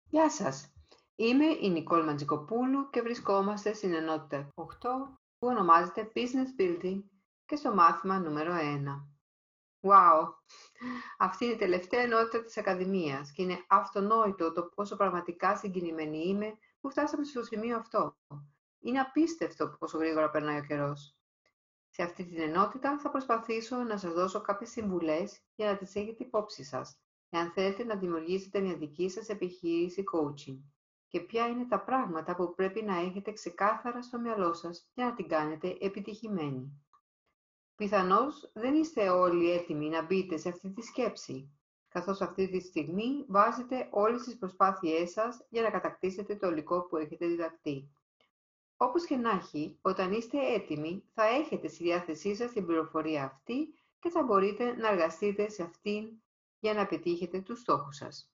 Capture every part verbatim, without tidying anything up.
Γεια σας. Είμαι η Νικόλ Μαντζικοπούλου και βρισκόμαστε στην ενότητα οκτώ που ονομάζεται Business Building και στο μάθημα νούμερο ένα. Wow! Αυτή είναι η τελευταία ενότητα της Ακαδημίας και είναι αυτονόητο το πόσο πραγματικά συγκινημένη είμαι που φτάσαμε στο σημείο αυτό. Είναι απίστευτο πόσο γρήγορα περνάει ο καιρός. Σε αυτή την ενότητα θα προσπαθήσω να σας δώσω κάποιες συμβουλές για να τις έχετε υπόψη σας, εάν θέλετε να δημιουργήσετε μια δική σας επιχείρηση coaching και ποια είναι τα πράγματα που πρέπει να έχετε ξεκάθαρα στο μυαλό σας για να την κάνετε επιτυχημένη. Πιθανώς δεν είστε όλοι έτοιμοι να μπείτε σε αυτή τη σκέψη, καθώς αυτή τη στιγμή βάζετε όλες τις προσπάθειές σας για να κατακτήσετε το υλικό που έχετε διδαχτεί. Όπως και να έχει, όταν είστε έτοιμοι, θα έχετε στη διάθεσή σας την πληροφορία αυτή και θα μπορείτε να εργαστείτε σε αυτήν για να πετύχετε τους στόχους σας.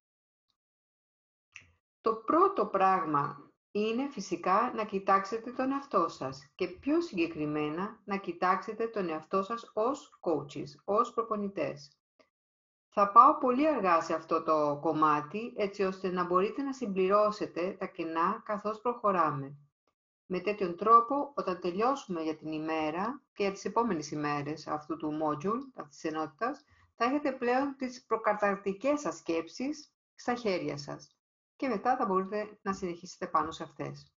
Το πρώτο πράγμα είναι φυσικά να κοιτάξετε τον εαυτό σας και πιο συγκεκριμένα να κοιτάξετε τον εαυτό σας ως coaches, ως προπονητές. Θα πάω πολύ αργά σε αυτό το κομμάτι, έτσι ώστε να μπορείτε να συμπληρώσετε τα κενά καθώς προχωράμε. Με τέτοιον τρόπο, όταν τελειώσουμε για την ημέρα και για τις επόμενες ημέρες αυτού του module, αυτής της ενότητας, θα έχετε πλέον τις προκαταρκτικές σας σκέψεις στα χέρια σας και μετά θα μπορείτε να συνεχίσετε πάνω σε αυτές.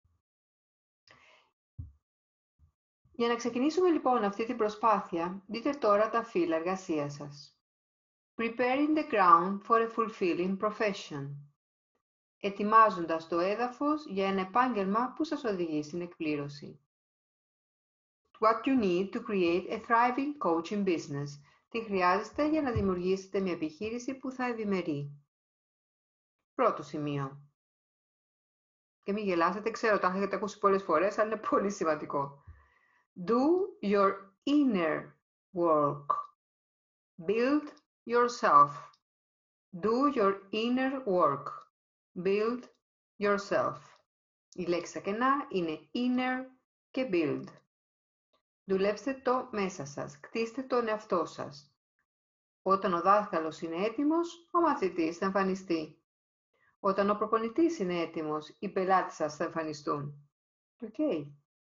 Για να ξεκινήσουμε λοιπόν αυτή την προσπάθεια, δείτε τώρα τα φύλλα εργασίας σας. Preparing the ground for a fulfilling profession. Ετοιμάζοντας το έδαφος για ένα επάγγελμα που σας οδηγεί στην εκπλήρωση. What you need to create a thriving coaching business. Τι χρειάζεστε για να δημιουργήσετε μια επιχείρηση που θα ευημερεί. Πρώτο σημείο. Και μην γελάσετε, ξέρω, τα έχετε ακούσει πολλές φορές, αλλά είναι πολύ σημαντικό. Do your inner work. Build yourself. Do your inner work. Build yourself. Η λέξη στα κενά είναι inner και build. Δουλέψτε το μέσα σας, κτίστε τον εαυτό σας. Όταν ο δάσκαλος είναι έτοιμος, ο μαθητής θα εμφανιστεί. Όταν ο προπονητής είναι έτοιμος, οι πελάτες σας θα εμφανιστούν. Okay.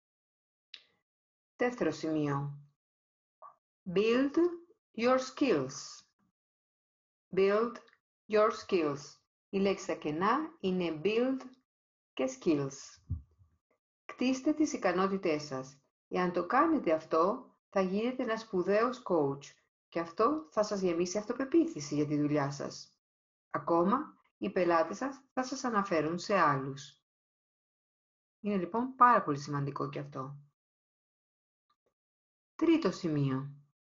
Δεύτερο σημείο. Build your skills. Build your skills. Η λέξη στα κενά είναι build και skills. Κτίστε τις ικανότητές σας. Εάν το κάνετε αυτό, θα γίνετε ένας σπουδαίος coach και αυτό θα σας γεμίσει αυτοπεποίθηση για τη δουλειά σας. Ακόμα, οι πελάτες σας θα σας αναφέρουν σε άλλους. Είναι λοιπόν πάρα πολύ σημαντικό και αυτό. Τρίτο σημείο.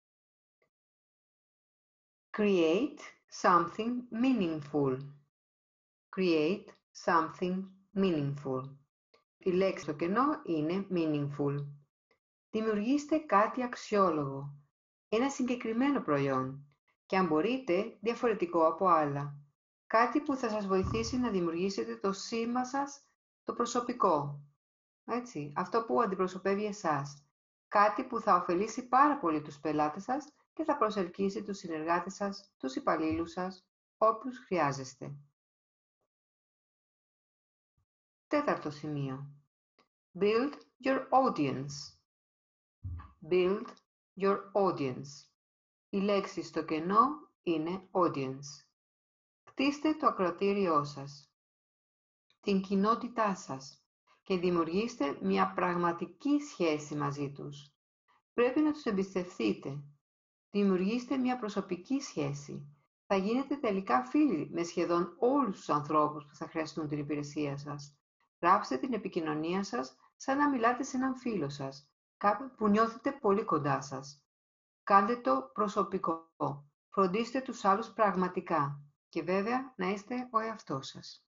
Create something meaningful. Create something meaningful. Η λέξη στο κενό είναι meaningful. Δημιουργήστε κάτι αξιόλογο, ένα συγκεκριμένο προϊόν και αν μπορείτε διαφορετικό από άλλα. Κάτι που θα σας βοηθήσει να δημιουργήσετε το σήμα σας, το προσωπικό. Έτσι, αυτό που αντιπροσωπεύει εσάς. Κάτι που θα ωφελήσει πάρα πολύ τους πελάτες σας και θα προσελκύσει τους συνεργάτες σας, τους υπαλλήλους σας, όποιους χρειάζεστε. Τέταρτο σημείο. Build your audience. Build your audience. Η λέξη στο κενό είναι audience. Κτίστε το ακροατήριό σας, την κοινότητά σας και δημιουργήστε μια πραγματική σχέση μαζί τους. Πρέπει να τους εμπιστευτείτε. Δημιουργήστε μια προσωπική σχέση. Θα γίνετε τελικά φίλοι με σχεδόν όλους τους ανθρώπους που θα χρειαστούν την υπηρεσία σας. Γράψτε την επικοινωνία σας σαν να μιλάτε σε έναν φίλο σας, κάποιον που νιώθετε πολύ κοντά σας. Κάντε το προσωπικό. Φροντίστε τους άλλους πραγματικά και βέβαια να είστε ο εαυτός σας.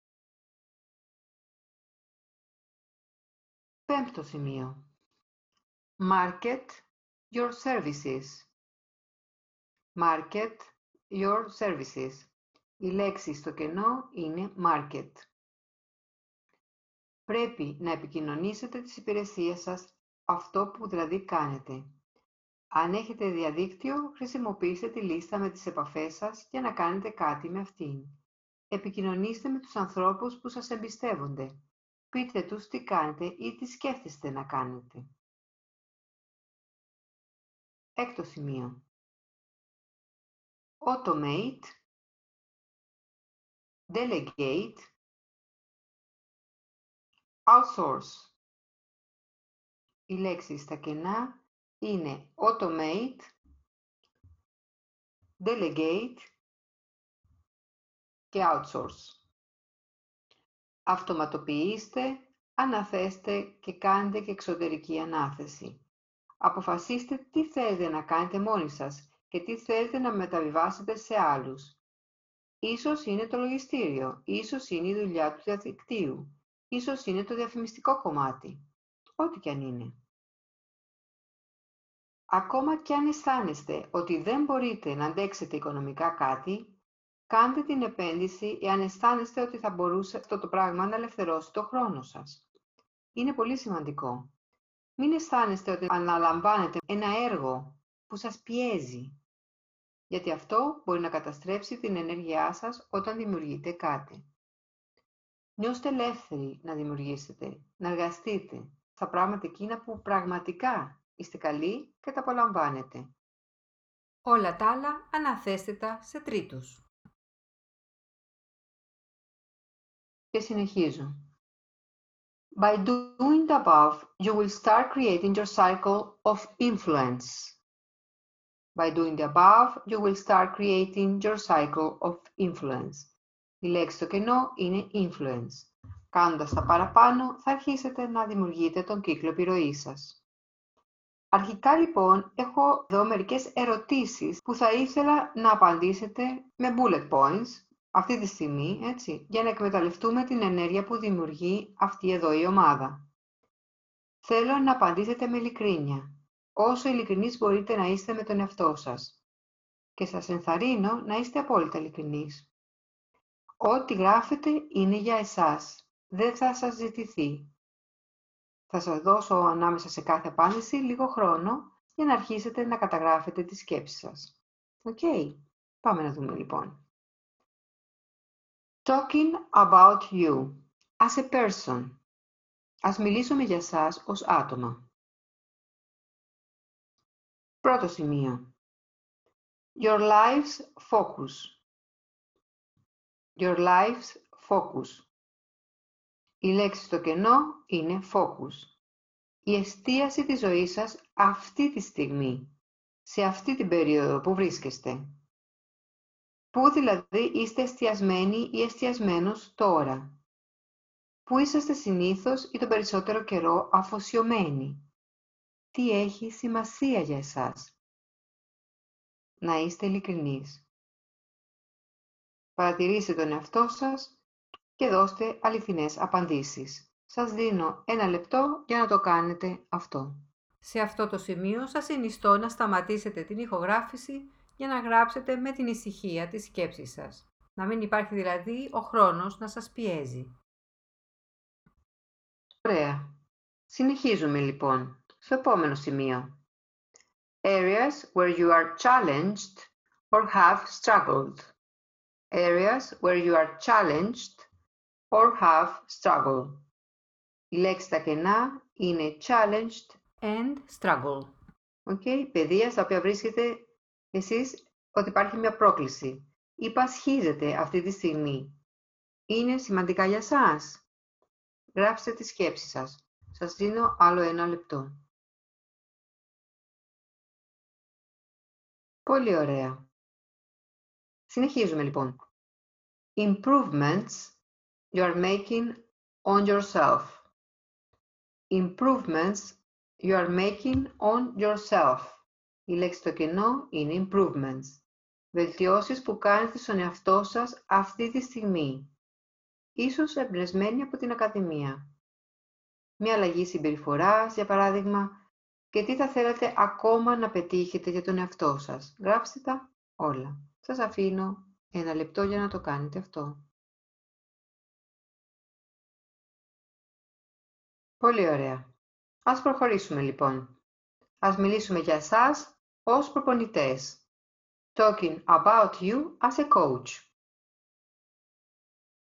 Πέμπτο σημείο. Market your services. Market your services. Η λέξη στο κενό είναι market. Πρέπει να επικοινωνήσετε τις υπηρεσίες σας, αυτό που δηλαδή κάνετε. Αν έχετε διαδίκτυο, χρησιμοποιήστε τη λίστα με τις επαφές σας για να κάνετε κάτι με αυτήν. Επικοινωνήστε με τους ανθρώπους που σας εμπιστεύονται. Πείτε τους τι κάνετε ή τι σκέφτεστε να κάνετε. Έκτο σημείο. Automate, delegate, outsource. Οι λέξεις στα κενά είναι automate, delegate και outsource. Αυτοματοποιήστε, αναθέστε και κάντε και εξωτερική ανάθεση. Αποφασίστε τι θέλετε να κάνετε μόνοι σας και τι θέλετε να μεταβιβάσετε σε άλλους. Ίσως είναι το λογιστήριο, ίσως είναι η δουλειά του διαδικτύου, ίσως είναι το διαφημιστικό κομμάτι, ό,τι κι αν είναι. Ακόμα κι αν αισθάνεστε ότι δεν μπορείτε να αντέξετε οικονομικά κάτι, κάντε την επένδυση εάν αισθάνεστε ότι θα μπορούσε αυτό το πράγμα να ελευθερώσει το χρόνο σας. Είναι πολύ σημαντικό. Μην αισθάνεστε ότι αναλαμβάνετε ένα έργο που σας πιέζει, γιατί αυτό μπορεί να καταστρέψει την ενέργειά σας όταν δημιουργείτε κάτι. Νιώστε ελεύθεροι να δημιουργήσετε, να εργαστείτε στα πράγματα εκείνα που πραγματικά είστε καλοί και τα απολαμβάνετε. Όλα τα άλλα αναθέστε τα σε τρίτους. Και συνεχίζω. By doing the above, you will start creating your cycle of influence. By doing the above, you will start creating your cycle of influence. Η λέξη στο κενό είναι influence. Κάνοντας τα παραπάνω, θα αρχίσετε να δημιουργείτε τον κύκλο επιρροής σας. Αρχικά λοιπόν, έχω εδώ μερικές ερωτήσεις που θα ήθελα να απαντήσετε με bullet points, αυτή τη στιγμή, έτσι, για να εκμεταλλευτούμε την ενέργεια που δημιουργεί αυτή εδώ η ομάδα. Θέλω να απαντήσετε με ειλικρίνεια, όσο ειλικρινείς μπορείτε να είστε με τον εαυτό σας. Και σας ενθαρρύνω να είστε απόλυτα ειλικρινείς. Ό,τι γράφετε είναι για εσάς, δεν θα σας ζητηθεί. Θα σας δώσω ανάμεσα σε κάθε απάντηση λίγο χρόνο για να αρχίσετε να καταγράφετε τις σκέψεις σας. Οκ, okay. Πάμε να δούμε λοιπόν. Talking about you as a person. Ας μιλήσουμε για σας ως άτομα. Πρώτο σημείο. Your life's focus. Your life's focus. Η λέξη στο κενό είναι focus. Η εστίαση της ζωής σας αυτή τη στιγμή, σε αυτή την περίοδο που βρίσκεστε. Πού δηλαδή είστε εστιασμένοι ή εστιασμένος τώρα. Πού είσαστε συνήθως ή τον περισσότερο καιρό αφοσιωμένοι. Τι έχει σημασία για εσάς. Να είστε ειλικρινείς. Παρατηρήστε τον εαυτό σας και δώστε αληθινές απαντήσεις. Σας δίνω ένα λεπτό για να το κάνετε αυτό. Σε αυτό το σημείο σας συνιστώ να σταματήσετε την ηχογράφηση για να γράψετε με την ησυχία τη σκέψη σας. Να μην υπάρχει δηλαδή ο χρόνος να σας πιέζει. Ωραία. Συνεχίζουμε λοιπόν στο επόμενο σημείο. Areas where you are challenged or have struggled. Areas where you are challenged or have struggled. Η λέξη στα κενά είναι challenged and struggle. Okay, παιδεία στα οποία βρίσκεται εσείς ότι υπάρχει μια πρόκληση ή πασχίζετε αυτή τη στιγμή. Είναι σημαντικά για σας. Γράψτε τη σκέψη σας. Σας δίνω άλλο ένα λεπτό. Πολύ ωραία. Συνεχίζουμε λοιπόν. Improvements you are making on yourself. Improvements you are making on yourself. Η λέξη στο κενό είναι improvements. Βελτιώσεις που κάνετε στον εαυτό σας αυτή τη στιγμή. Ίσως εμπνευσμένοι από την Ακαδημία. Μια αλλαγή συμπεριφοράς, για παράδειγμα, και τι θα θέλατε ακόμα να πετύχετε για τον εαυτό σας. Γράψτε τα όλα. Σας αφήνω ένα λεπτό για να το κάνετε αυτό. Πολύ ωραία. Ας προχωρήσουμε λοιπόν. Ας μιλήσουμε για εσάς ως προπονητές. Talking about you as a coach.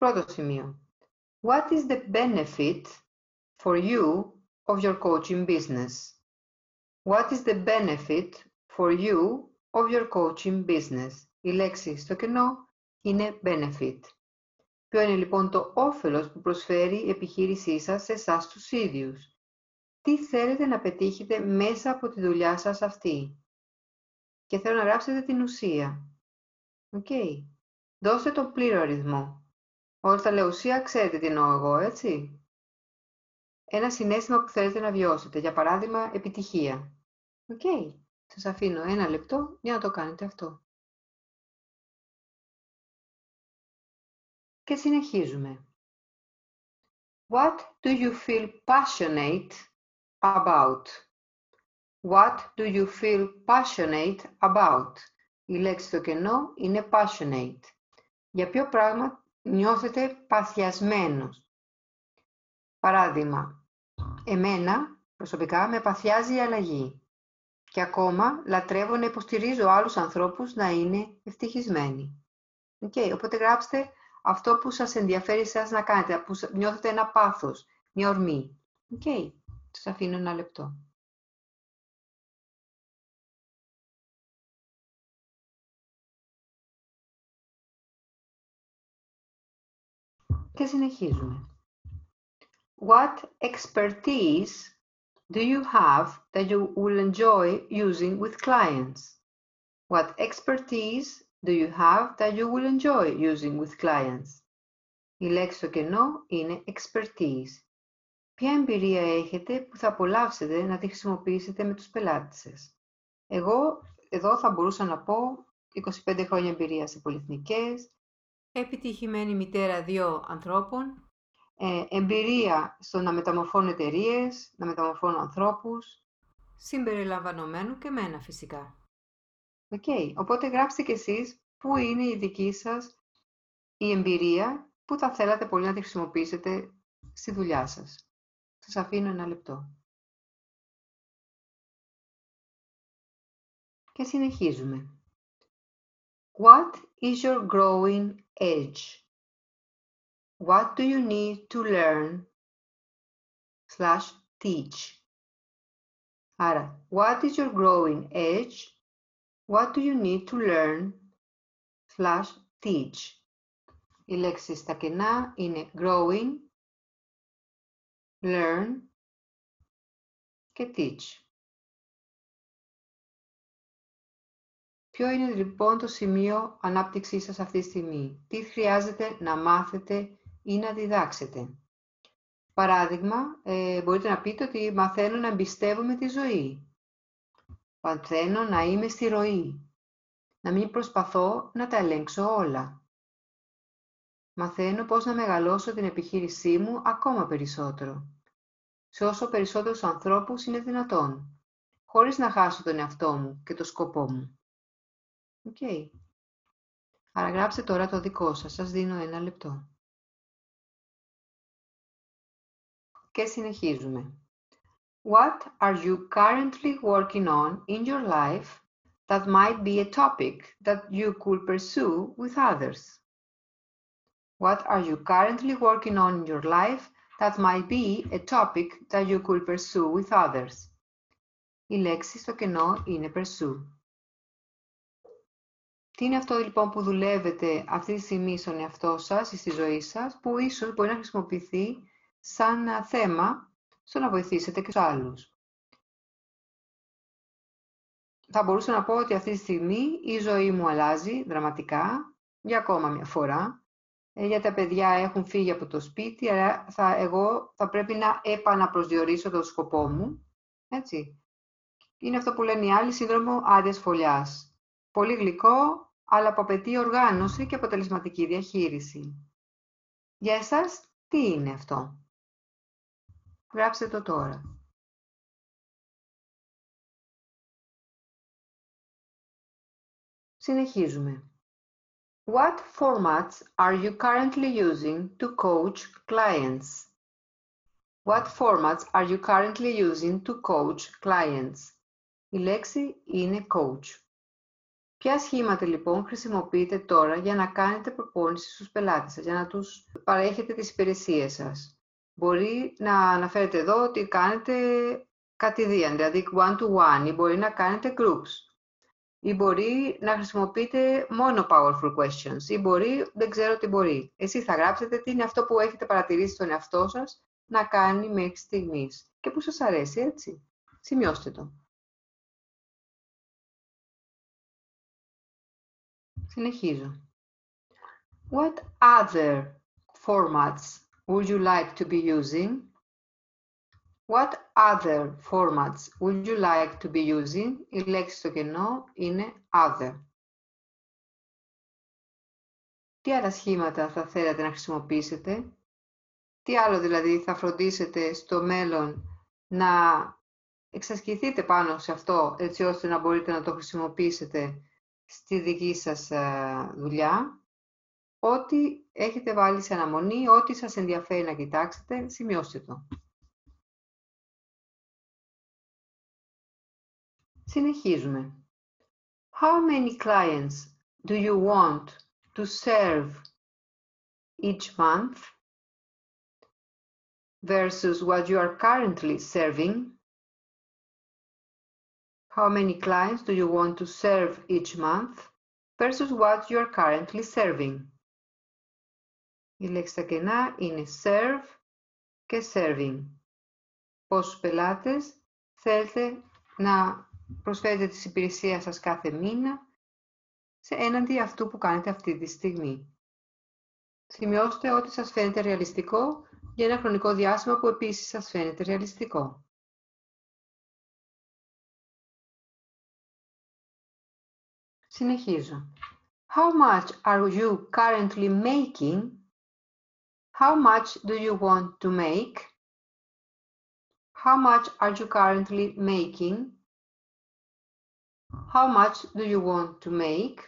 Πρώτο σημείο. What is the benefit for you of your coaching business? What is the benefit for you of your coaching business? Η λέξη στο κενό είναι benefit. Ποιο είναι λοιπόν το όφελος που προσφέρει η επιχείρησή σας σε εσάς τους ίδιους? Τι θέλετε να πετύχετε μέσα από τη δουλειά σας αυτή? Και θέλω να γράψετε την ουσία. Οκ. Okay. Δώστε τον πλήρω αριθμό. Όταν τα λέω ουσία, ξέρετε τι εννοώ εγώ, έτσι? Ένα συναίσθημα που θέλετε να βιώσετε. Για παράδειγμα, επιτυχία. Οκ. Okay. Σας αφήνω ένα λεπτό για να το κάνετε αυτό. Και συνεχίζουμε. What do you feel passionate about? What do you feel passionate about? Η λέξη στο κενό είναι passionate. Για ποιο πράγμα νιώθετε παθιασμένος? Παράδειγμα, εμένα προσωπικά με παθιάζει η αλλαγή. Και ακόμα λατρεύω να υποστηρίζω άλλους ανθρώπους να είναι ευτυχισμένοι. Okay, οπότε γράψτε αυτό που σας ενδιαφέρει εσάς να κάνετε, που νιώθετε ένα πάθος, μια ορμή. Okay, σας αφήνω ένα λεπτό. Και συνεχίζουμε. What expertise do you have that you will enjoy using with clients? What expertise do you have that you will enjoy using with clients? Η λέξη στο κενό είναι expertise. Ποια εμπειρία έχετε που θα απολαύσετε να τη χρησιμοποιήσετε με τους πελάτες σας? Εγώ εδώ θα μπορούσα να πω είκοσι πέντε χρόνια εμπειρία σε πολυεθνικές, επιτυχημένη μητέρα δύο ανθρώπων, ε, εμπειρία στο να μεταμορφώνω εταιρείες, να μεταμορφώνω ανθρώπους, συμπεριλαμβανομένου και μένα φυσικά. Οκ, okay. Οπότε γράψτε κι εσείς πού είναι η δική σας η εμπειρία που θα θέλατε πολύ να τη χρησιμοποιήσετε στη δουλειά σας. Σας αφήνω ένα λεπτό. Και συνεχίζουμε. What is your growing edge? What do you need to learn slash teach? Άρα, what is your growing edge? What do you need to learn slash teach? Η λέξη στα κενά είναι growing, learn και teach. Ποιο είναι λοιπόν το σημείο ανάπτυξής σας αυτή τη στιγμή? Τι χρειάζεται να μάθετε ή να διδάξετε? Παράδειγμα, ε, μπορείτε να πείτε ότι μαθαίνω να εμπιστεύομαι τη ζωή. Μαθαίνω να είμαι στη ροή. Να μην προσπαθώ να τα ελέγξω όλα. Μαθαίνω πώς να μεγαλώσω την επιχείρησή μου ακόμα περισσότερο. Σε όσο περισσότερους ανθρώπους είναι δυνατόν. Χωρίς να χάσω τον εαυτό μου και το σκοπό μου. Οκ. Okay. Άρα γράψτε τώρα το δικό σας. Σας δίνω ένα λεπτό. Και συνεχίζουμε. What are you currently working on in your life that might be a topic that you could pursue with others? What are you currently working on in your life that might be a topic that you could pursue with others? Η λέξη στο κενό είναι pursue. Τι είναι αυτό λοιπόν που δουλεύετε αυτή τη στιγμή στον εαυτό σας ή στη ζωή σας, που ίσως μπορεί να χρησιμοποιηθεί σαν θέμα στο να βοηθήσετε και τους άλλους? Θα μπορούσα να πω ότι αυτή τη στιγμή η ζωή μου αλλάζει δραματικά για ακόμα μια φορά, γιατί τα παιδιά έχουν φύγει από το σπίτι, αλλά θα, εγώ θα πρέπει να επαναπροσδιορίσω τον σκοπό μου. Έτσι. Είναι αυτό που λένε οι άλλοι, σύνδρομο άδειας φωλιάς. Πολύ γλυκό, αλλά που απαιτεί οργάνωση και αποτελεσματική διαχείριση. Για εσάς, τι είναι αυτό? Γράψτε το τώρα. Συνεχίζουμε. What formats are you currently using to coach clients? What formats are you currently using to coach clients? Η λέξη είναι coach. Ποια σχήματα λοιπόν χρησιμοποιείτε τώρα για να κάνετε προπόνηση στους πελάτες σας, για να τους παρέχετε τις υπηρεσίες σας. Μπορεί να αναφέρετε εδώ ότι κάνετε κατηδίαν, δηλαδή one-to-one, ή μπορεί να κάνετε groups, ή μπορεί να χρησιμοποιείτε μόνο powerful questions, ή μπορεί, δεν ξέρω τι μπορεί. Εσείς θα γράψετε τι είναι αυτό που έχετε παρατηρήσει στον εαυτό σας να κάνει μέχρι στιγμής και που σας αρέσει, έτσι. Σημειώστε το. Συνεχίζω. What other formats would you like to be using? What other formats would you like to be using? Η λέξη στο κενό είναι other. Τι άλλα σχήματα θα θέλατε να χρησιμοποιήσετε? Τι άλλο δηλαδή θα φροντίσετε στο μέλλον να εξασκηθείτε πάνω σε αυτό, έτσι ώστε να μπορείτε να το χρησιμοποιήσετε στη δική σας δουλειά? Ό,τι έχετε βάλει σε αναμονή, ό,τι σας ενδιαφέρει να κοιτάξετε, σημειώστε το. Συνεχίζουμε. How many clients do you want to serve each month versus what you are currently serving? How many clients do you want to serve each month versus what you are currently serving? Η λέξη στα κενά είναι serve και serving. Πόσους πελάτες θέλετε να προσφέρετε τις υπηρεσίες σας κάθε μήνα σε έναντι αυτού που κάνετε αυτή τη στιγμή. Σημειώστε ότι σας φαίνεται ρεαλιστικό για ένα χρονικό διάστημα που επίσης σας φαίνεται ρεαλιστικό. Συνεχίζω. How much are you currently making? How much do you want to make? How much are you currently making? How much do you want to make?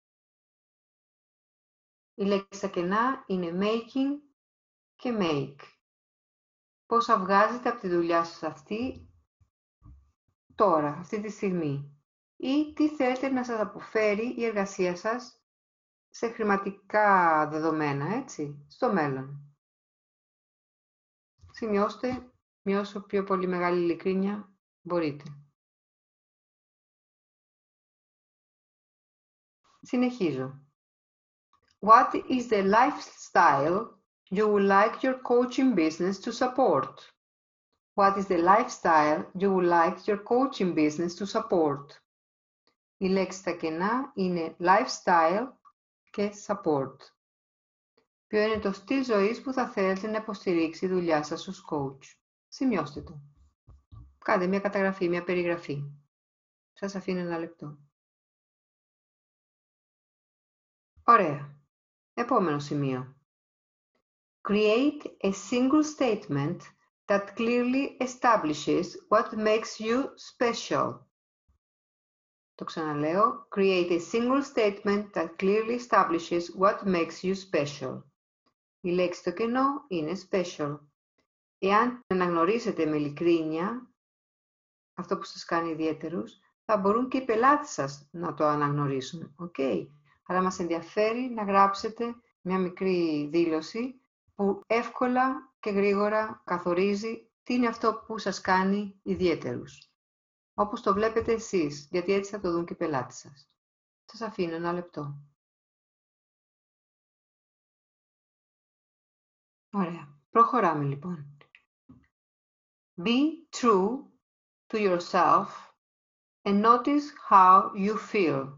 Η λέξη στα κενά είναι making και make. Πόσα βγάζετε από τη δουλειά σας αυτή τώρα, αυτή τη στιγμή. Ή τι θέλετε να σας αποφέρει η εργασία σας σε χρηματικά δεδομένα, έτσι, στο μέλλον. Σημειώστε με όσο πιο πολύ μεγάλη ειλικρίνεια μπορείτε. Συνεχίζω. What is the lifestyle you would like your coaching business to support? What is the lifestyle you would like your coaching business to support? Η λέξη στα κενά είναι lifestyle και support. Ποιο είναι το στυλ ζωής που θα θέλετε να υποστηρίξει η δουλειά σας ως coach? Σημειώστε το. Κάντε μια καταγραφή, μια περιγραφή. Σας αφήνω ένα λεπτό. Ωραία. Επόμενο σημείο. Create a single statement that clearly establishes what makes you special. Το ξαναλέω. Create a single statement that clearly establishes what makes you special. Η λέξη στο κενό είναι special. Εάν αναγνωρίσετε με ειλικρίνεια αυτό που σας κάνει ιδιαίτερους, θα μπορούν και οι πελάτες σας να το αναγνωρίσουν. Okay. Αλλά μας ενδιαφέρει να γράψετε μια μικρή δήλωση που εύκολα και γρήγορα καθορίζει τι είναι αυτό που σας κάνει ιδιαίτερους. Όπως το βλέπετε εσείς, γιατί έτσι θα το δουν και οι πελάτες σας. Σας αφήνω ένα λεπτό. Ωραία. Προχωράμε λοιπόν. Be true to yourself and notice how you feel.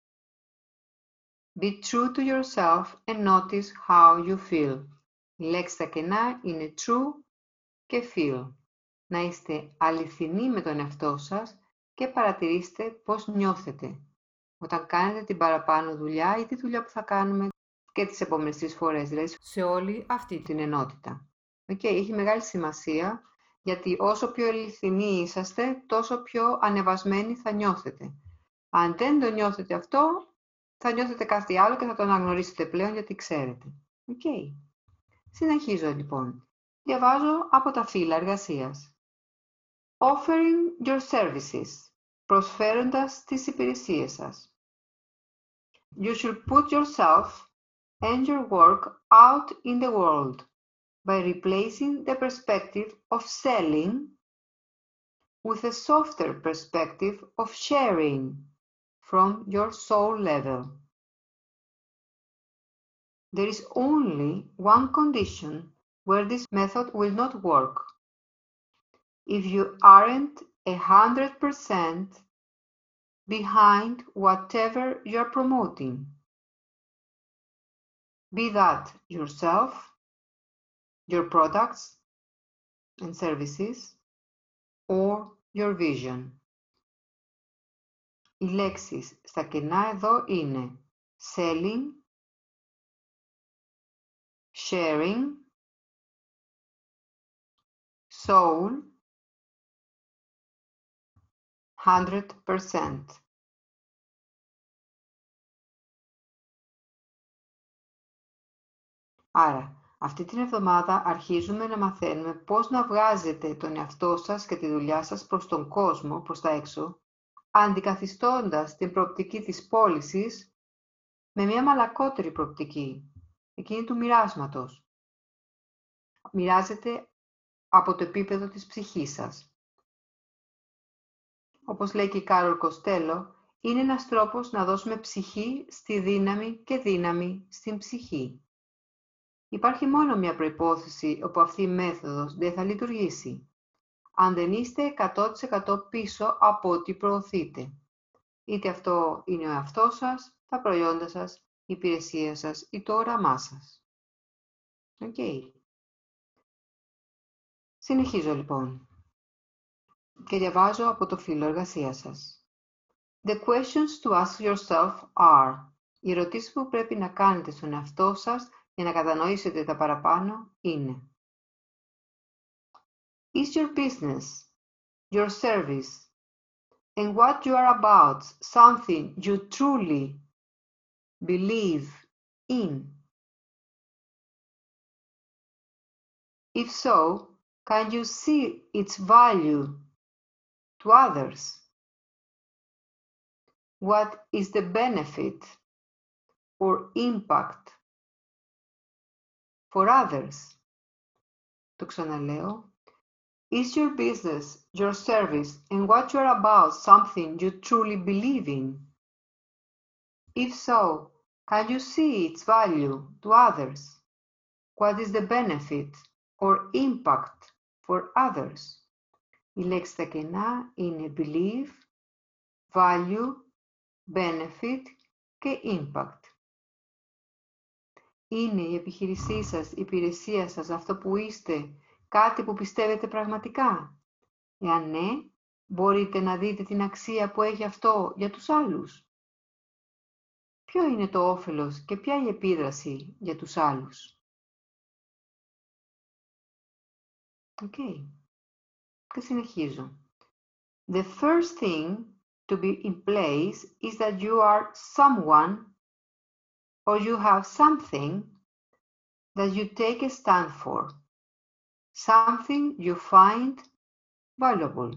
Be true to yourself and notice how you feel. Η λέξη στα κενά είναι true και feel. Να είστε αληθινοί με τον εαυτό σας και παρατηρήστε πώς νιώθετε όταν κάνετε την παραπάνω δουλειά ή τη δουλειά που θα κάνουμε και τις επόμενες τρεις φορές, δηλαδή σε όλη αυτή την ενότητα. Okay, έχει μεγάλη σημασία, γιατί όσο πιο αληθινοί είσαστε, τόσο πιο ανεβασμένοι θα νιώθετε. Αν δεν το νιώθετε αυτό, θα νιώθετε κάτι άλλο και θα το αναγνωρίσετε πλέον, γιατί ξέρετε. Okay. Συνεχίζω λοιπόν. Διαβάζω από τα φύλλα εργασίας. Offering your services. Προσφέροντας τις υπηρεσίες σας. You should put yourself and your work out in the world by replacing the perspective of selling with a softer perspective of sharing from your soul level. There is only one condition where this method will not work. If you aren't a hundred percent behind whatever you're promoting, be that yourself, your products and services, or your vision. Οι λέξεις στα κενά εδώ είναι selling, sharing, soul, hundred percent. Άρα, αυτή την εβδομάδα αρχίζουμε να μαθαίνουμε πώς να βγάζετε τον εαυτό σας και τη δουλειά σας προς τον κόσμο, προς τα έξω, αντικαθιστώντας την προοπτική της πώλησης με μια μαλακότερη προοπτική, εκείνη του μοιράσματος. Μοιράζετε από το επίπεδο της ψυχής σας. Όπως λέει και η Κάρολ Κοστέλο, είναι ένας τρόπος να δώσουμε ψυχή στη δύναμη και δύναμη στην ψυχή. Υπάρχει μόνο μια προϋπόθεση όπου αυτή η μέθοδος δεν θα λειτουργήσει. Αν δεν είστε εκατό τοις εκατό πίσω από ό,τι προωθείτε. Είτε αυτό είναι ο εαυτός σας, τα προϊόντα σας, η υπηρεσία σας ή το όραμά σας. Οκ. Okay. Συνεχίζω λοιπόν. Και διαβάζω από το φύλλο εργασίας σας. The questions to ask yourself are. Οι ερωτήσεις που πρέπει να κάνετε στον εαυτό σας για να κατανοήσετε τα παραπάνω είναι Is your business, your service, and what you are about something you truly believe in? If so, can you see its value to others? What is the benefit or impact for others? Το ξαναλέω. Is your business, your service, and what you're about something you truly believe in? If so, can you see its value to others? What is the benefit or impact for others? Οι λέξεις στα κενά είναι believe, value, benefit και impact. Είναι η επιχείρησή σας, η υπηρεσία σας, αυτό που είστε, κάτι που πιστεύετε πραγματικά? Εάν ναι, μπορείτε να δείτε την αξία που έχει αυτό για τους άλλους. Ποιο είναι το όφελος και ποια η επίδραση για τους άλλους? Οκ. Okay. Και συνεχίζω. The first thing to be in place is that you are someone or you have something that you take a stand for, something you find valuable.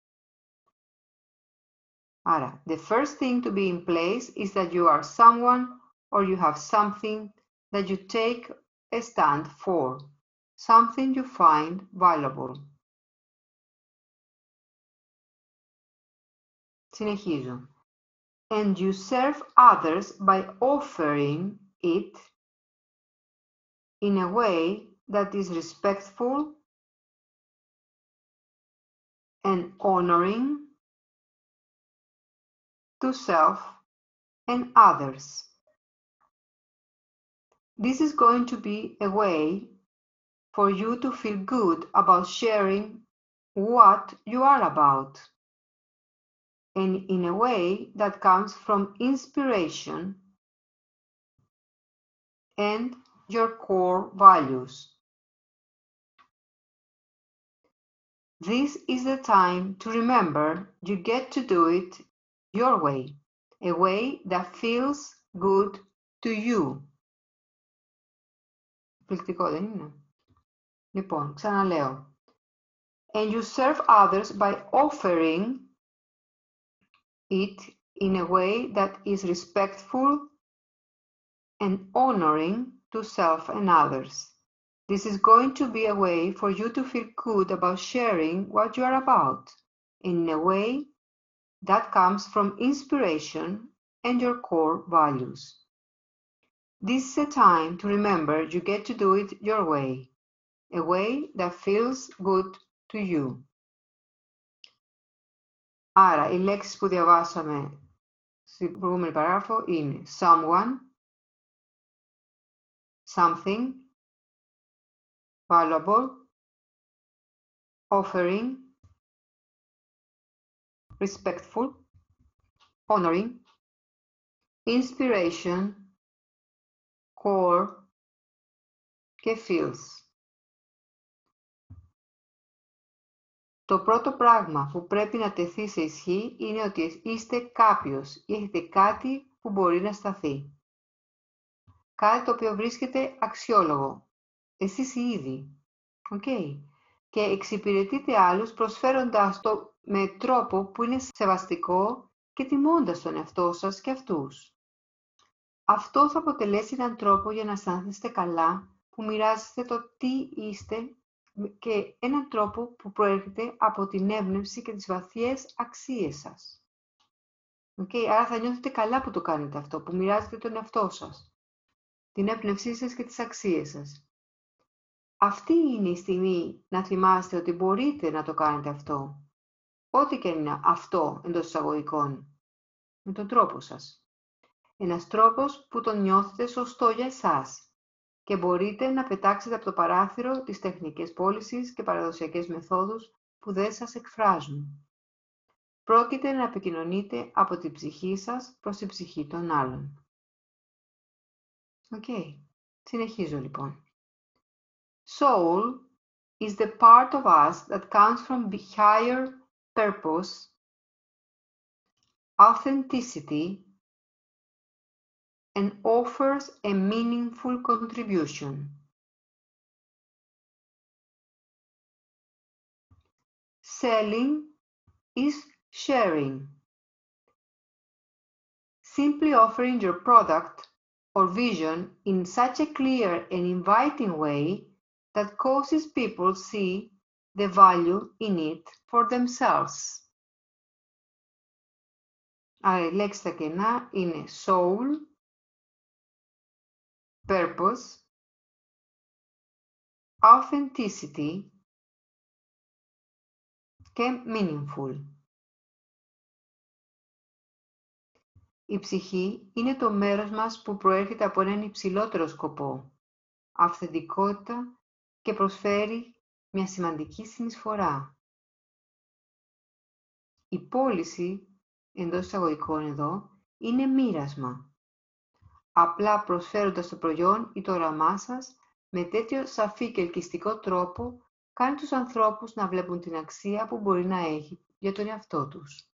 Άρα, the first thing to be in place is that you are someone or you have something that you take a stand for, something you find valuable. Συνεχίζω. And you serve others by offering it in a way that is respectful and honoring to self and others. This is going to be a way for you to feel good about sharing what you are about, and in a way that comes from inspiration and your core values. This is the time to remember you get to do it your way, a way that feels good to you. Φιλτικό δεν είναι? Λοιπόν, ξαναλέω. And you serve others by offering it in a way that is respectful and honoring to self and others. This is going to be a way for you to feel good about sharing what you are about, in a way that comes from inspiration and your core values. This is a time to remember you get to do it your way, a way that feels good to you. Άρα, οι λέξεις που διαβάσαμε στην προηγούμενη παράγραφο είναι someone, something, valuable, offering, respectful, honoring, inspiration, core και feels. Το πρώτο πράγμα που πρέπει να τεθεί σε ισχύ είναι ότι είστε κάποιος ή έχετε κάτι που μπορεί να σταθεί. Κάτι το οποίο βρίσκεται αξιόλογο. Εσείς οι ίδιοι. Okay. Και εξυπηρετείτε άλλους προσφέροντάς το με τρόπο που είναι σεβαστικό και τιμώντας τον εαυτό σας και αυτούς. Αυτό θα αποτελέσει έναν τρόπο για να αισθάνεστε καλά, που μοιράζεστε το τι είστε και έναν τρόπο που προέρχεται από την έμπνευση και τις βαθιές αξίες σας. Okay, άρα θα νιώθετε καλά που το κάνετε αυτό, που μοιράζετε τον εαυτό σας, την έμπνευσή σας και τις αξίες σας. Αυτή είναι η στιγμή να θυμάστε ότι μπορείτε να το κάνετε αυτό, ό,τι και είναι αυτό εντός εισαγωγικών, με τον τρόπο σας. Ένας τρόπος που τον νιώθετε σωστό για εσάς και μπορείτε να πετάξετε από το παράθυρο τις τεχνικές πώλησης και παραδοσιακές μεθόδους που δεν σας εκφράζουν. Πρόκειται να επικοινωνείτε από την ψυχή σας προς την ψυχή των άλλων. Οκ. Okay. Συνεχίζω λοιπόν. Soul is the part of us that comes from higher purpose, authenticity, and offers a meaningful contribution. Selling is sharing. Simply offering your product or vision in such a clear and inviting way that causes people see the value in it for themselves. Άρα η λέξη στα κενά είναι soul, purpose, authenticity και meaningful. Η ψυχή είναι το μέρος μας που προέρχεται από έναν υψηλότερο σκοπό, αυθεντικότητα και προσφέρει μια σημαντική συνεισφορά. Η πώληση, εντός εισαγωγικών εδώ, είναι μοίρασμα. Απλά προσφέροντας το προϊόν ή το όραμά σας με τέτοιο σαφή και ελκυστικό τρόπο, κάνει τους ανθρώπους να βλέπουν την αξία που μπορεί να έχει για τον εαυτό τους.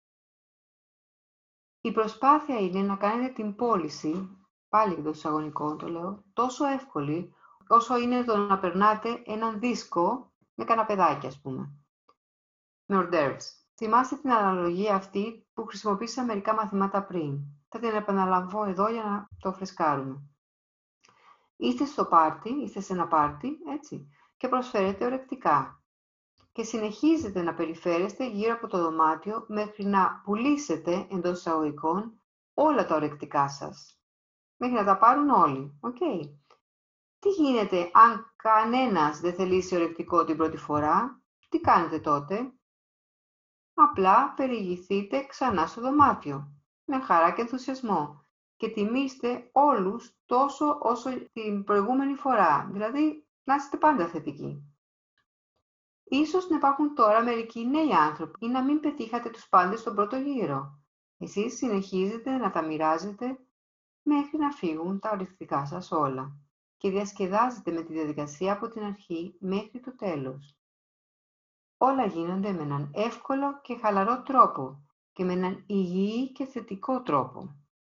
Η προσπάθεια είναι να κάνετε την πώληση, πάλι εντός εισαγωγικών το λέω, τόσο εύκολη όσο είναι το να περνάτε έναν δίσκο με καναπεδάκια, ας πούμε. Με ορντέρβς. Θυμάστε την αναλογία αυτή που χρησιμοποίησα μερικά μαθήματα πριν. Θα την επαναλαμβώ εδώ για να το φρεσκάρουμε. Είστε στο πάρτι, είστε σε ένα πάρτι, έτσι, και προσφέρετε ορεκτικά. Και συνεχίζετε να περιφέρεστε γύρω από το δωμάτιο μέχρι να πουλήσετε εντός εισαγωγικών όλα τα ορεκτικά σας. Μέχρι να τα πάρουν όλοι. Okay. Τι γίνεται αν κανένας δεν θελήσει ορεκτικό την πρώτη φορά, τι κάνετε τότε? Απλά περιηγηθείτε ξανά στο δωμάτιο, με χαρά και ενθουσιασμό και τιμήστε όλους τόσο όσο την προηγούμενη φορά, δηλαδή να είστε πάντα θετικοί. Ίσως να υπάρχουν τώρα μερικοί νέοι άνθρωποι ή να μην πετύχατε τους πάντες στον πρώτο γύρο. Εσείς συνεχίζετε να τα μοιράζετε μέχρι να φύγουν τα ορεκτικά σας όλα και διασκεδάζετε με τη διαδικασία από την αρχή μέχρι το τέλος. Όλα γίνονται με έναν εύκολο και χαλαρό τρόπο και με έναν υγιή και θετικό τρόπο.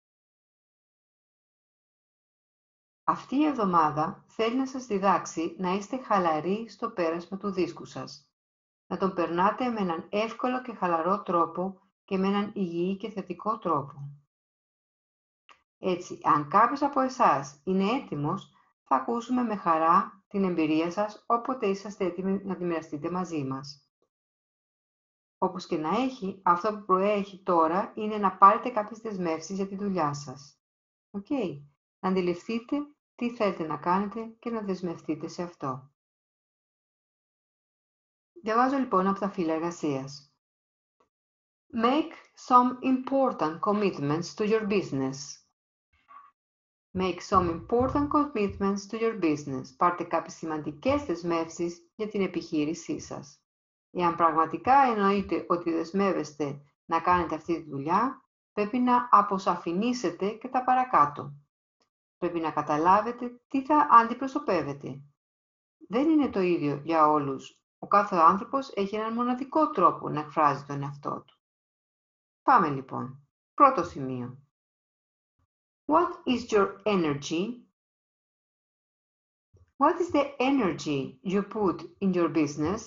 Αυτή η εβδομάδα θέλει να σας διδάξει να είστε χαλαροί στο πέρασμα του δίσκου σας. Να τον περνάτε με έναν εύκολο και χαλαρό τρόπο και με έναν υγιή και θετικό τρόπο. Έτσι, αν κάποιος από εσάς είναι έτοιμος, θα ακούσουμε με χαρά την εμπειρία σας όποτε είσαστε έτοιμοι να τη μοιραστείτε μαζί μας. Όπως και να έχει, αυτό που προέχει τώρα είναι να πάρετε κάποιες δεσμεύσεις για τη δουλειά σας. Οκ. Okay. Να αντιληφθείτε τι θέλετε να κάνετε και να δεσμευτείτε σε αυτό. Διαβάζω λοιπόν από τα φύλλα εργασίας. Make some important commitments to your business. Make some important commitments to your business. Πάρτε κάποιες σημαντικές δεσμεύσεις για την επιχείρησή σας. Εάν πραγματικά εννοείτε ότι δεσμεύεστε να κάνετε αυτή τη δουλειά, πρέπει να αποσαφηνίσετε και τα παρακάτω. Πρέπει να καταλάβετε τι θα αντιπροσωπεύετε. Δεν είναι το ίδιο για όλους. Ο κάθε άνθρωπος έχει έναν μοναδικό τρόπο να εκφράζει τον εαυτό του. Πάμε λοιπόν. Πρώτο σημείο. What is your energy? What is the energy you put in your business?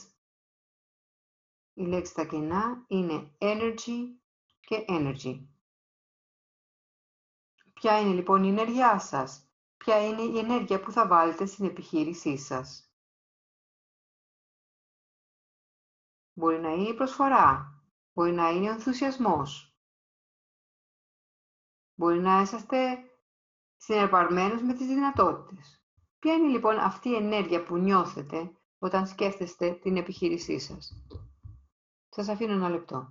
Η λέξη στα κενά είναι energy και energy. Ποια είναι λοιπόν η ενέργειά σας? Ποια είναι η ενέργεια που θα βάλετε στην επιχείρησή σας? Μπορεί να είναι η προσφορά, μπορεί να είναι ο ενθουσιασμός. Μπορεί να είσαστε συνεπαρμένος με τις δυνατότητες. Ποια είναι λοιπόν αυτή η ενέργεια που νιώθετε όταν σκέφτεστε την επιχείρησή σας? Σας αφήνω ένα λεπτό.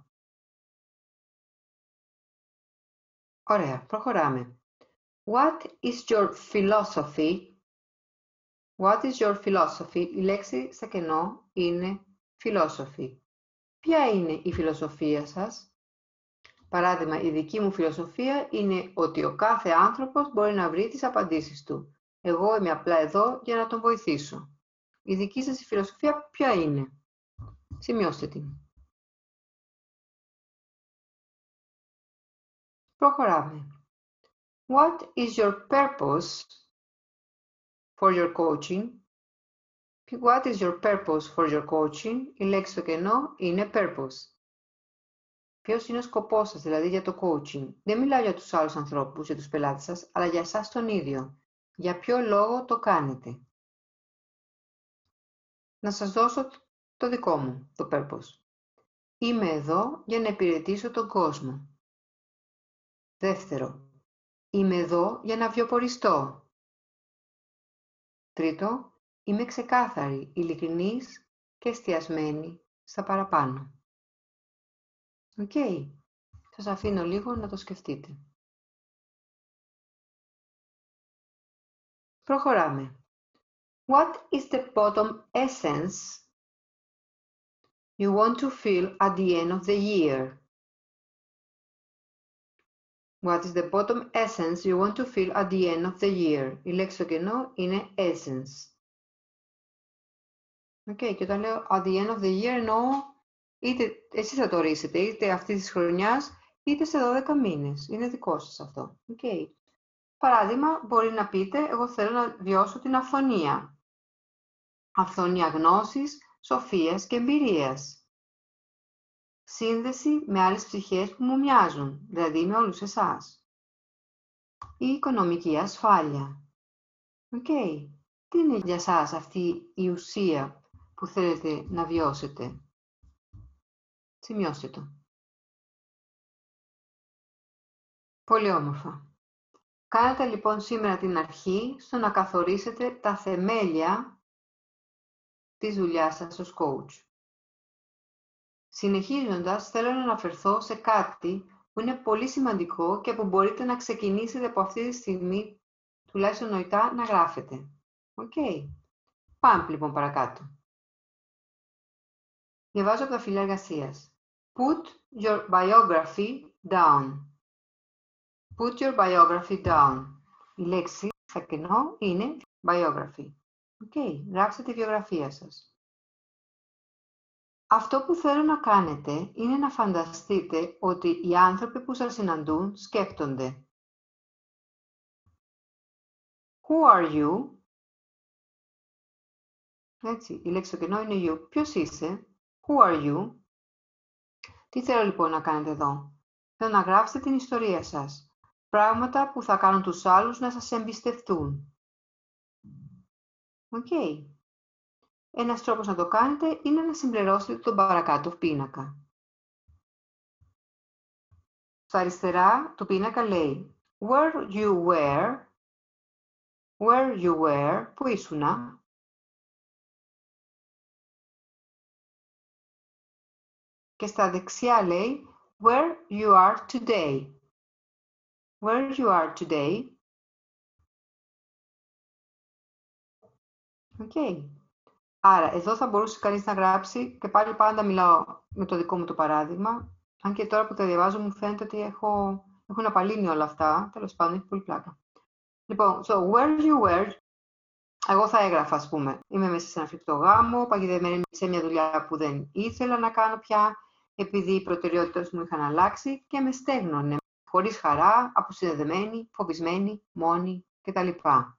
Ωραία, προχωράμε. What is your philosophy? What is your philosophy? Η λέξη στα κενό είναι philosophy. Ποια είναι η φιλοσοφία σας? Παράδειγμα, η δική μου φιλοσοφία είναι ότι ο κάθε άνθρωπος μπορεί να βρει τις απαντήσεις του. Εγώ είμαι απλά εδώ για να τον βοηθήσω. Η δική σας φιλοσοφία ποια είναι? Σημειώστε την. Προχωράμε. What is your purpose for your coaching? What is your purpose for your coaching? Η λέξη στο κενό είναι purpose. Ποιος είναι ο σκοπός σας, δηλαδή για το coaching? Δεν μιλάω για τους άλλους ανθρώπους, για τους πελάτες σας, αλλά για εσάς τον ίδιο. Για ποιο λόγο το κάνετε? Να σας δώσω το δικό μου, το purpose. Είμαι εδώ για να υπηρετήσω τον κόσμο. Δεύτερο, είμαι εδώ για να βιοποριστώ. Τρίτο, είμαι ξεκάθαρη, ειλικρινής και εστιασμένη στα παραπάνω. Οκ. Okay. Σας αφήνω λίγο να το σκεφτείτε. Προχωράμε. What is the bottom essence you want to feel at the end of the year? What is the bottom essence you want to feel at the end of the year? Η λέξη στο κενό είναι essence. Οκ, okay, και όταν λέω at the end of the year εννοώ είτε εσείς θα το ορίσετε, είτε αυτή της χρονιάς, είτε σε δώδεκα μήνες. Είναι δικό σας αυτό. Okay. Παράδειγμα, μπορεί να πείτε, εγώ θέλω να βιώσω την αυθονία. Αυθονία γνώσης, σοφίας και εμπειρίας. Σύνδεση με άλλες ψυχές που μου μοιάζουν, δηλαδή με όλους εσάς. Η οικονομική ασφάλεια. Οκ. Okay. Τι είναι για σας αυτή η ουσία που θέλετε να βιώσετε? Σημειώστε το. Πολύ όμορφα. Κάνετε λοιπόν σήμερα την αρχή στο να καθορίσετε τα θεμέλια της δουλειάς σας ως coach. Συνεχίζοντας, θέλω να αναφερθώ σε κάτι που είναι πολύ σημαντικό και που μπορείτε να ξεκινήσετε από αυτή τη στιγμή, τουλάχιστον νοητά, να γράφετε. Οκ. Okay. Πάμε λοιπόν παρακάτω. Διαβάζω από τα φύλλα εργασίας. Put your biography down. Put your biography down. Η λέξη στα κενό είναι biography. Οκ. Okay. Γράψτε τη βιογραφία σας. Αυτό που θέλω να κάνετε είναι να φανταστείτε ότι οι άνθρωποι που σας συναντούν σκέφτονται. Who are you? Έτσι, η λέξη στο κενό είναι you. Ποιος είσαι? Who are you? Τι θέλω λοιπόν να κάνετε εδώ? Θέλω να γράψετε την ιστορία σας. πράγματα που θα κάνουν τους άλλους να σας εμπιστευτούν. Οκ. Okay. Ένας τρόπος να το κάνετε είναι να συμπληρώσετε τον παρακάτω πίνακα. Στα αριστερά του πίνακα λέει Where you were, where you were, που ήσουνα. Και στα δεξιά λέει Where you are today. Where you are today. Οκ. Okay. Άρα, εδώ θα μπορούσε κανείς να γράψει, και πάλι πάντα μιλάω με το δικό μου το παράδειγμα, αν και τώρα που τα διαβάζω μου φαίνεται ότι έχω, έχουν απαλύνει όλα αυτά, τέλος πάντων έχει πολύ πλάκα. Λοιπόν, so where you were, εγώ θα έγραφα, ας πούμε, είμαι μέσα σε ένα φρικτό γάμο, παγιδευμένη σε μια δουλειά που δεν ήθελα να κάνω πια, επειδή οι προτεραιότητες μου είχαν αλλάξει και με στέγνωνε, χωρίς χαρά, αποσυνδεδεμένη, φοβισμένη, μόνη κτλ.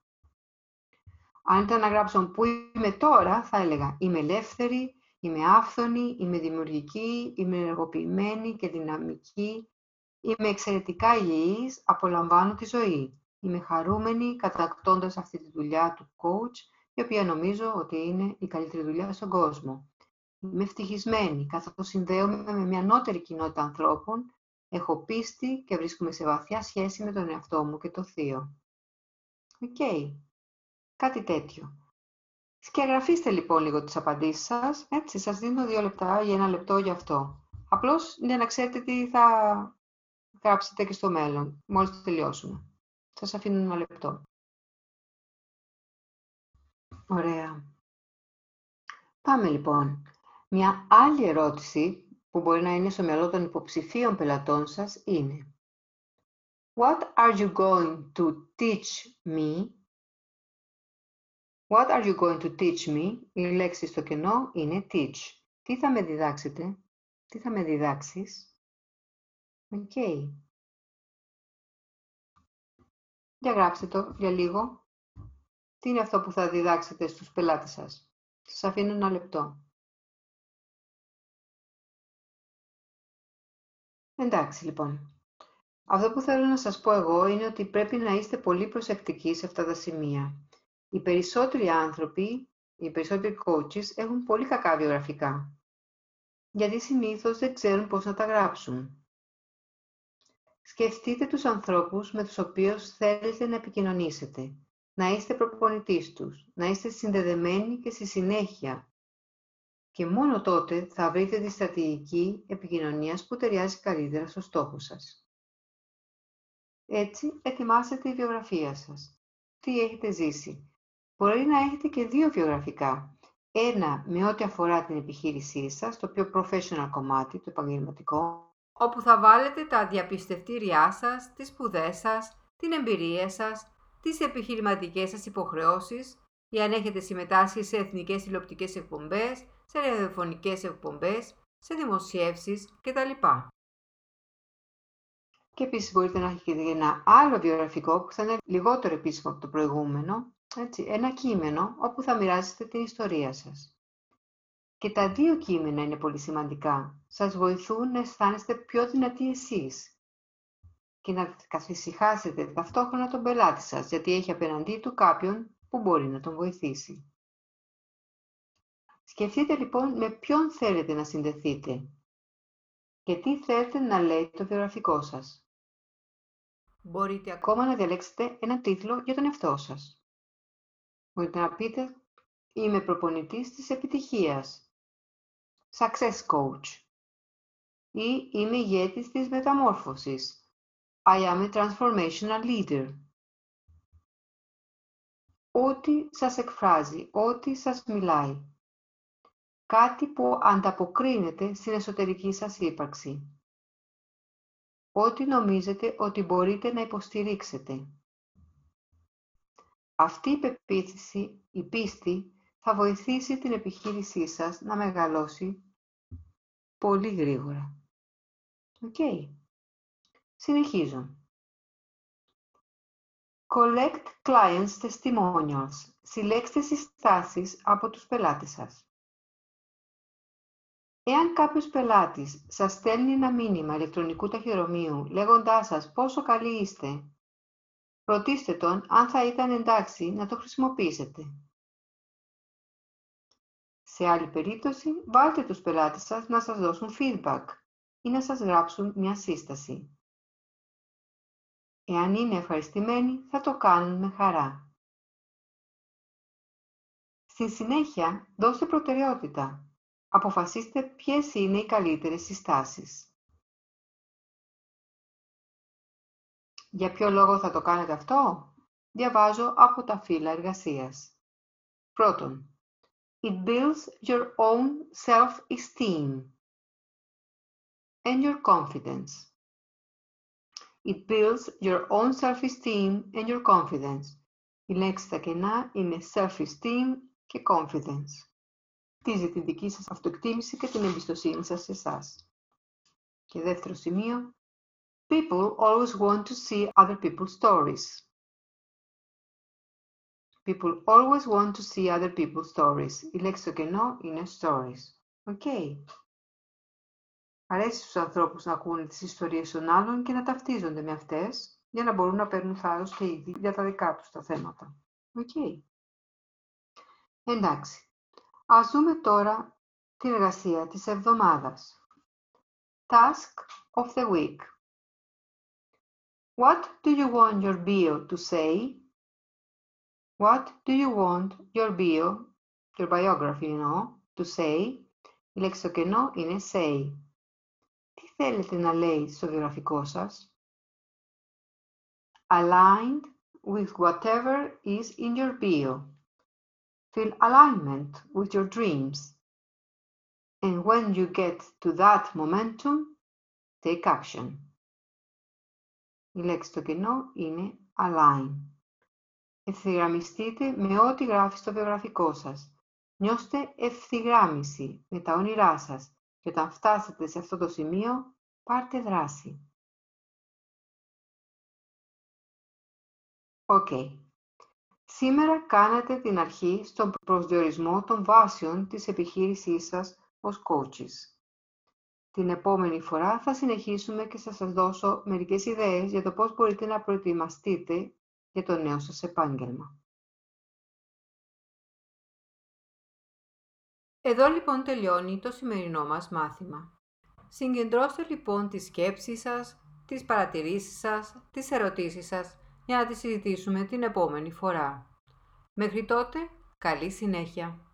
Αν ήταν να γράψω που είμαι τώρα, θα έλεγα είμαι ελεύθερη, είμαι άφθονη, είμαι δημιουργική, είμαι ενεργοποιημένη και δυναμική, είμαι εξαιρετικά υγιής, απολαμβάνω τη ζωή. Είμαι χαρούμενη κατακτώντας αυτή τη δουλειά του coach, η οποία νομίζω ότι είναι η καλύτερη δουλειά στον κόσμο. Είμαι ευτυχισμένη, καθώς συνδέομαι με μια ανώτερη κοινότητα ανθρώπων, έχω πίστη και βρίσκομαι σε βαθιά σχέση με τον εαυτό μου και το θείο. Οκ. Okay. Κάτι τέτοιο. Σκιαγραφίστε λοιπόν λίγο τις απαντήσεις σας, έτσι, σας δίνω δύο λεπτά ή ένα λεπτό για αυτό. Απλώς για να ξέρετε τι θα γράψετε και στο μέλλον, μόλις το τελειώσουμε. Σας αφήνω ένα λεπτό. Ωραία. Πάμε λοιπόν. Μια άλλη ερώτηση που μπορεί να είναι στο μυαλό των υποψηφίων πελατών σας είναι What are you going to teach me? What are you going to teach me? Η λέξη στο κενό είναι teach. Τι θα με διδάξετε? Τι θα με διδάξεις? Οκ. Okay. Για γράψτε το για λίγο. Τι είναι αυτό που θα διδάξετε στους πελάτες σας? Σας αφήνω ένα λεπτό. Εντάξει λοιπόν. Αυτό που θέλω να σας πω εγώ είναι ότι πρέπει να είστε πολύ προσεκτικοί σε αυτά τα σημεία. Οι περισσότεροι άνθρωποι, οι περισσότεροι coaches έχουν πολύ κακά βιογραφικά. Γιατί συνήθως δεν ξέρουν πώς να τα γράψουν. Σκεφτείτε τους ανθρώπους με τους οποίους θέλετε να επικοινωνήσετε, να είστε προπονητής τους, να είστε συνδεδεμένοι και στη συνέχεια. Και μόνο τότε θα βρείτε τη στρατηγική επικοινωνίας που ταιριάζει καλύτερα στο στόχο σας. Έτσι, ετοιμάστε τη βιογραφία σας. Τι έχετε ζήσει? Μπορεί να έχετε και δύο βιογραφικά. Ένα με ό,τι αφορά την επιχείρησή σας, το πιο professional κομμάτι, το επαγγελματικό, όπου θα βάλετε τα διαπιστευτήριά σας, τις σπουδές σας, την εμπειρία σας, τις επιχειρηματικές σας υποχρεώσεις ή αν έχετε συμμετάσχει σε εθνικές τηλεοπτικές εκπομπές, σε ραδιοφωνικές εκπομπές, σε δημοσιεύσεις κτλ. Και επίσης μπορείτε να έχετε ένα άλλο βιογραφικό που θα είναι λιγότερο επίσημο από το προηγούμενο, έτσι, ένα κείμενο όπου θα μοιράζετε την ιστορία σας. Και τα δύο κείμενα είναι πολύ σημαντικά. Σας βοηθούν να αισθάνεστε πιο δυνατοί εσείς και να καθησυχάσετε ταυτόχρονα τον πελάτη σας, γιατί έχει απέναντί του κάποιον που μπορεί να τον βοηθήσει. Σκεφτείτε λοιπόν με ποιον θέλετε να συνδεθείτε και τι θέλετε να λέει το βιογραφικό σας. Μπορείτε ακόμα να διαλέξετε ένα τίτλο για τον εαυτό σας. Μπορείτε να πείτε «Είμαι προπονητής της επιτυχίας», «Success Coach» ή «Είμαι ηγέτης της μεταμόρφωσης», «I am a transformational leader». Ό,τι σας εκφράζει, ό,τι σας μιλάει. Κάτι που ανταποκρίνεται στην εσωτερική σας ύπαρξη. Ό,τι νομίζετε ότι μπορείτε να υποστηρίξετε. Αυτή η πεποίθηση, η πίστη, θα βοηθήσει την επιχείρησή σας να μεγαλώσει πολύ γρήγορα. Οκ. Okay. Συνεχίζω. Collect clients testimonials. Συλλέξτε συστάσεις από τους πελάτες σας. Εάν κάποιος πελάτης σας στέλνει ένα μήνυμα ηλεκτρονικού ταχυδρομείου λέγοντάς σας πόσο καλοί είστε, ρωτήστε τον αν θα ήταν εντάξει να το χρησιμοποιήσετε. Σε άλλη περίπτωση, βάλτε τους πελάτες σας να σας δώσουν feedback ή να σας γράψουν μια σύσταση. Εάν είναι ευχαριστημένοι, θα το κάνουν με χαρά. Στη συνέχεια, δώστε προτεραιότητα. Αποφασίστε ποιες είναι οι καλύτερες συστάσεις. Για ποιο λόγο θα το κάνετε αυτό? Διαβάζω από τα φύλλα εργασίας. Πρώτον, it builds your own self-esteem and your confidence. It builds your own self-esteem and your confidence. Η λέξη στα κενά είναι self-esteem και confidence. Χτίζει τη δική σας αυτοεκτίμηση και την εμπιστοσύνη σας σε εσάς. Και δεύτερο σημείο, people always want to see other people's stories. People always want to see other people's stories. Η λέξη στο κενό είναι stories. Οκ. Okay. Αρέσει στους ανθρώπους να ακούνε τις ιστορίες των άλλων και να ταυτίζονται με αυτές, για να μπορούν να παίρνουν θάρρος και ήδη για τα δικά τους τα θέματα. Οκ. Okay. Εντάξει. Ας δούμε τώρα την εργασία της εβδομάδας. Task of the week. What do you want your bio to say? What do you want your bio, your biography, you know, to say? Η λέξη στο κενό είναι say. Τι θέλετε να λέει στο βιογραφικό σας? Aligned with whatever is in your bio. Feel alignment with your dreams. And when you get to that momentum, take action. Η λέξη στο κενό είναι align. Ευθυγραμμιστείτε με ό,τι γράφει στο βιογραφικό σας. Νιώστε ευθυγράμμιση με τα όνειρά σας και όταν φτάσετε σε αυτό το σημείο, πάρτε δράση. Οκ. Okay. Σήμερα κάνατε την αρχή στον προσδιορισμό των βάσεων της επιχείρησής σας ως coaches. Την επόμενη φορά θα συνεχίσουμε και θα σας δώσω μερικές ιδέες για το πώς μπορείτε να προετοιμαστείτε για το νέο σας επάγγελμα. Εδώ λοιπόν τελειώνει το σημερινό μας μάθημα. Συγκεντρώστε λοιπόν τις σκέψεις σας, τις παρατηρήσεις σας, τις ερωτήσεις σας για να τις συζητήσουμε την επόμενη φορά. Μέχρι τότε, καλή συνέχεια!